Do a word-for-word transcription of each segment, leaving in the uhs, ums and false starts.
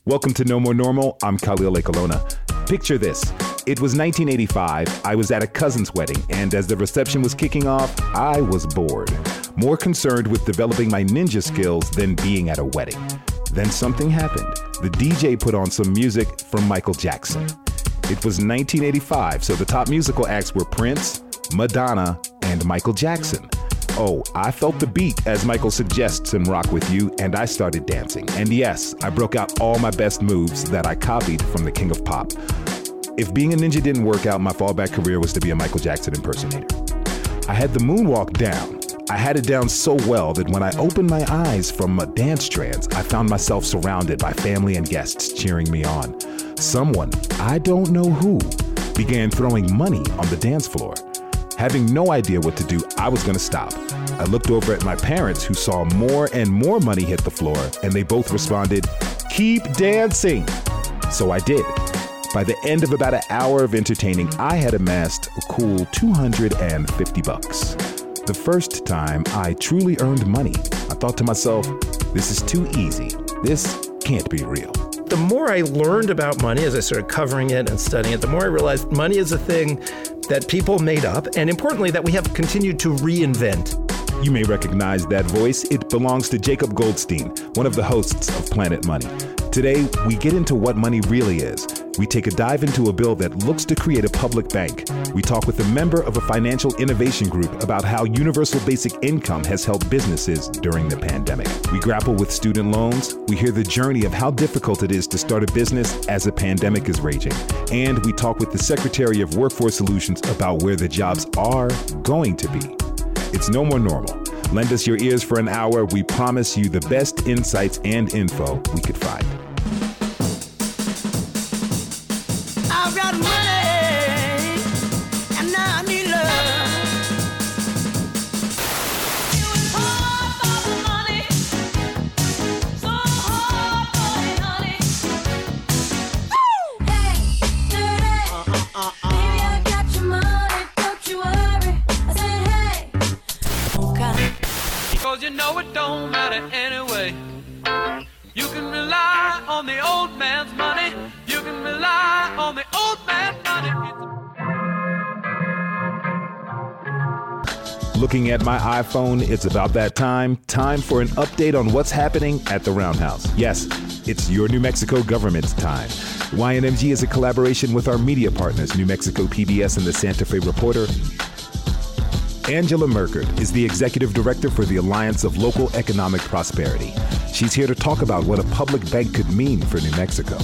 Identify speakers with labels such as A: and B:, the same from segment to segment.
A: Welcome to No More Normal. I'm Khalil Ekulona. Picture this. It was nineteen eighty-five. I was at a cousin's wedding, and as the reception was kicking off, I was bored, more concerned with developing my ninja skills than being at a wedding. Then something happened. The D J put on some music from Michael Jackson. It was nineteen eighty-five, so the top musical acts were Prince, Madonna, and Michael Jackson. Oh, I felt the beat, as Michael suggests in Rock With You, and I started dancing. And yes, I broke out all my best moves that I copied from the King of Pop. If being a ninja didn't work out, my fallback career was to be a Michael Jackson impersonator. I had the moonwalk down. I had it down so well that when I opened my eyes from a dance trance, I found myself surrounded by family and guests cheering me on. Someone, I don't know who, began throwing money on the dance floor. Having no idea what to do, I was going to stop. I looked over at my parents, who saw more and more money hit the floor, and they both responded, "Keep dancing." So I did. By the end of about an hour of entertaining, I had amassed a cool two hundred fifty bucks. The first time I truly earned money, I thought to myself, this is too easy. This can't be real.
B: The more I learned about money as I started covering it and studying it, the more I realized money is a thing that people made up, and importantly, that we have continued to reinvent.
A: You may recognize that voice. It belongs to Jacob Goldstein, one of the hosts of Planet Money. Today, we get into what money really is. We take a dive into a bill that looks to create a public bank. We talk with a member of a financial innovation group about how universal basic income has helped businesses during the pandemic. We grapple with student loans. We hear the journey of how difficult it is to start a business as a pandemic is raging. And we talk with the Secretary of Workforce Solutions about where the jobs are going to be. It's No More Normal. Lend us your ears for an hour. We promise you the best insights and info we could find.
C: I've got money, and now I need love. It was hard for the money, so hard for it, honey. Woo! Hey, dirty, uh, uh, uh, baby, I got your money, don't you worry. I said, hey, okay.
D: Because you know it don't matter anyway. You can rely on the old man's money. You can rely on the old man's money.
A: Looking at my iPhone, it's about that time. Time for an update on what's happening at the Roundhouse. Yes, it's your New Mexico government's time. Y N M G is a collaboration with our media partners, New Mexico P B S and the Santa Fe Reporter. Angela Merkert is the executive director for the Alliance of Local Economic Prosperity. She's here to talk about what a public bank could mean for New Mexico.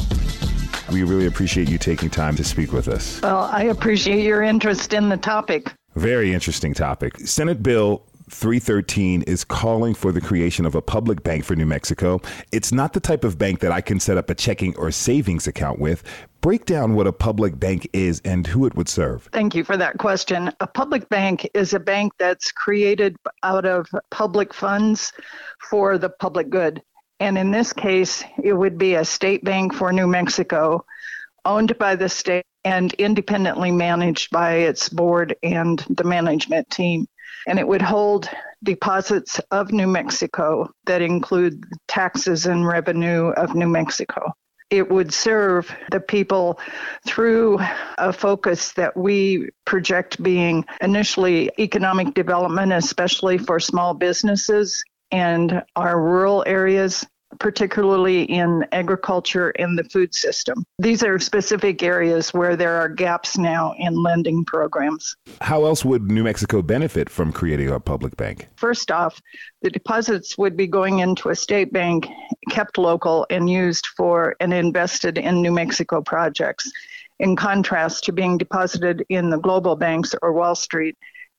A: We really appreciate you taking time to speak with us.
E: Well, I appreciate your interest in the topic.
A: Very interesting topic. Senate Bill three thirteen is calling for the creation of a public bank for New Mexico. It's not the type of bank that I can set up a checking or savings account with. Break down what a public bank is and who it would serve.
E: Thank you for that question. A public bank is a bank that's created out of public funds for the public good. And in this case, it would be a state bank for New Mexico, owned by the state and independently managed by its board and the management team. And it would hold deposits of New Mexico that include taxes and revenue of New Mexico. It would serve the people through a focus that we project being initially economic development, especially for small businesses and our rural areas, particularly in agriculture and the food system. These are specific areas where there are gaps now in lending programs.
A: How else would New Mexico benefit from creating a public bank?
E: First off, the deposits would be going into a state bank, kept local and used for and invested in New Mexico projects, in contrast to being deposited in the global banks or Wall Street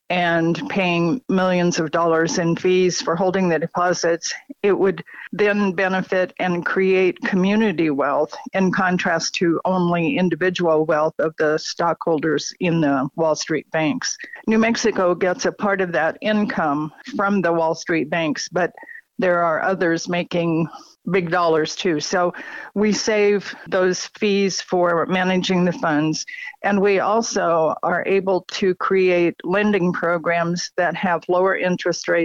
E: and paying millions of dollars in fees for holding the deposits. It would then benefit and create community wealth in contrast to only individual wealth of the stockholders in the Wall Street banks. New Mexico gets a part of that income from the Wall Street banks, but there are others making big dollars too. So we save those fees for managing the funds. And we also are able to create lending programs that have lower interest rates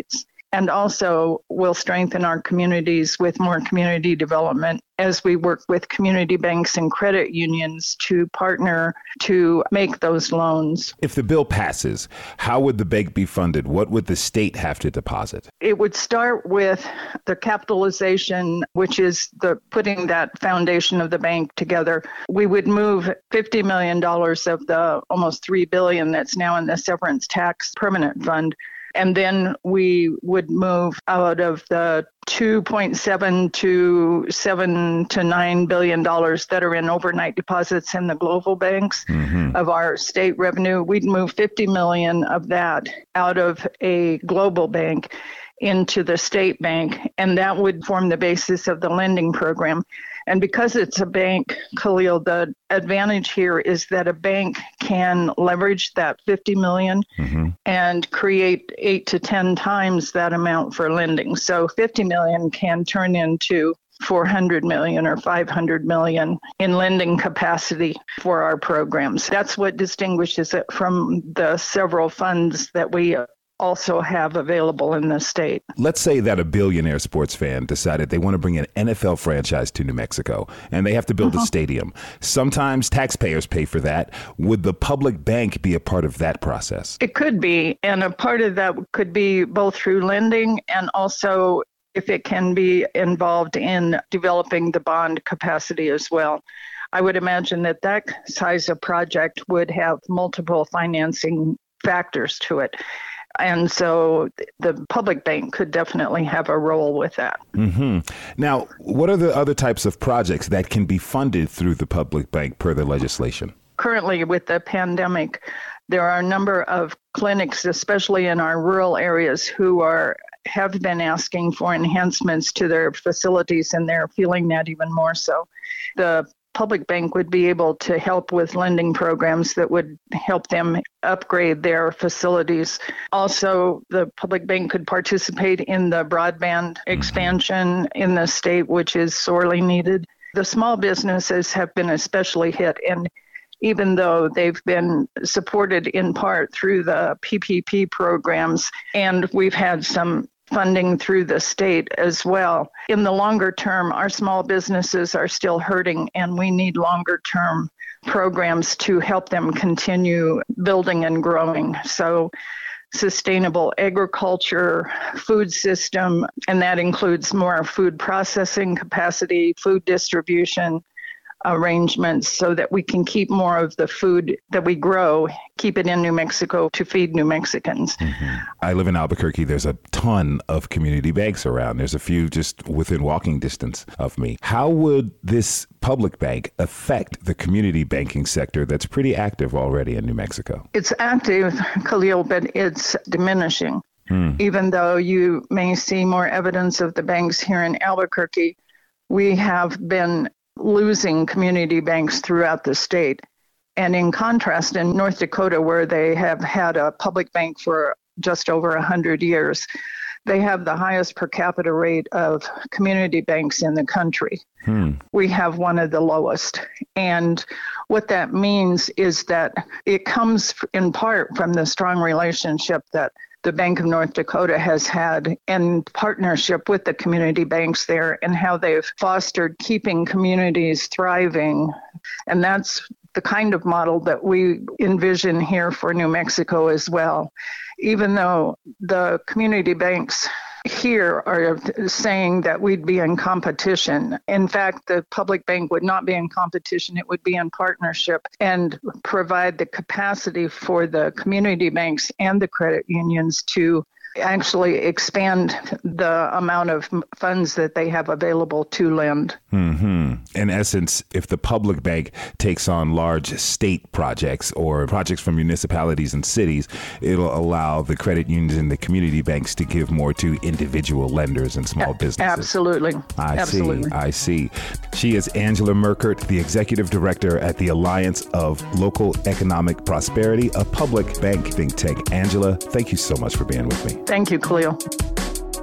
E: And also will strengthen our communities with more community development as we work with community banks and credit unions to partner to make those loans.
A: If the bill passes, how would the bank be funded? What would the state have to deposit?
E: It would start with the capitalization, which is the putting that foundation of the bank together. We would move fifty million dollars of the almost three billion dollars that's now in the severance tax permanent fund. And then we would move out of the two point seven to seven to nine billion dollars that are in overnight deposits in the global banks mm-hmm. of our state revenue. We'd move fifty million of that out of a global bank into the state bank, and that would form the basis of the lending program. And because it's a bank, Khalil, the advantage here is that a bank can leverage that fifty million mm-hmm. and create eight to ten times that amount for lending. So fifty million can turn into four hundred million or five hundred million in lending capacity for our programs. That's what distinguishes it from the several funds that we also have available in the state.
A: Let's say that a billionaire sports fan decided they want to bring an N F L franchise to New Mexico and they have to build uh-huh. a stadium. Sometimes taxpayers pay for that. Would the public bank be a part of that process?
E: It could be. And a part of that could be both through lending and also if it can be involved in developing the bond capacity as well. I would imagine that that size of project would have multiple financing factors to it. And so the public bank could definitely have a role with that.
A: Mm-hmm. Now, what are the other types of projects that can be funded through the public bank per the legislation?
E: Currently, with the pandemic, there are a number of clinics, especially in our rural areas, who are have been asking for enhancements to their facilities, and they're feeling that even more so. The public bank would be able to help with lending programs that would help them upgrade their facilities. Also, the public bank could participate in the broadband expansion in the state, which is sorely needed. The small businesses have been especially hit, and even though they've been supported in part through the P P P programs, and we've had some funding through the state as well. In the longer term, our small businesses are still hurting, and we need longer term programs to help them continue building and growing. So sustainable agriculture, food system, and that includes more food processing capacity, food distribution arrangements so that we can keep more of the food that we grow, keep it in New Mexico to feed New Mexicans.
A: Mm-hmm. I live in Albuquerque. There's a ton of community banks around. There's a few just within walking distance of me. How would this public bank affect the community banking sector that's pretty active already in New Mexico?
E: It's active, Khalil, but it's diminishing. Hmm. Even though you may see more evidence of the banks here in Albuquerque, we have been losing community banks throughout the state. And in contrast, in North Dakota, where they have had a public bank for just over one hundred years, they have the highest per capita rate of community banks in the country. Hmm. We have one of the lowest. And what that means is that it comes in part from the strong relationship that the Bank of North Dakota has had in partnership with the community banks there and how they've fostered keeping communities thriving. And that's the kind of model that we envision here for New Mexico as well. Even though the community banks here are saying that we'd be in competition. In fact, the public bank would not be in competition. It would be in partnership and provide the capacity for the community banks and the credit unions to actually expand the amount of funds that they have available to lend.
A: Mm-hmm. In essence, if the public bank takes on large state projects or projects from municipalities and cities, it'll allow the credit unions and the community banks to give more to individual lenders and small businesses.
E: Absolutely.
A: I
E: Absolutely.
A: see. I see. She is Angela Merkert, the executive director at the Alliance of Local Economic Prosperity, a public bank think tank. Angela, thank you so much for being with me.
E: Thank you, Khalil.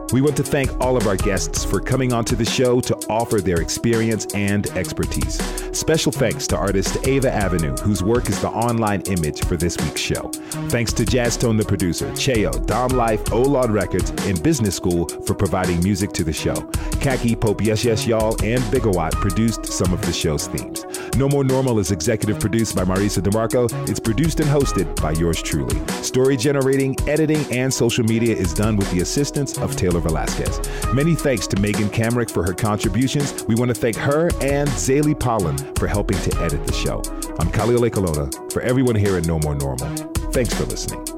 A: We want to thank all of our guests for coming onto the show to offer their experience and expertise. Special thanks to artist Ava Avenue, whose work is the online image for this week's show. Thanks to Jazztone, the producer, Cheo, Dom Life, O-Law Records, and Business School for providing music to the show. Khaki, Pope Yes Yes Y'all, and Bigawatt produced some of the show's themes. No More Normal is executive produced by Marisa DeMarco. It's produced and hosted by yours truly. Story generating, editing, and social media is done with the assistance of Taylor Velasquez. Many thanks to Megan Kamrick for her contributions. We want to thank her and Zaylee Pollen for helping to edit the show. I'm Khalil Ekulona. For everyone here at No More Normal, thanks for listening.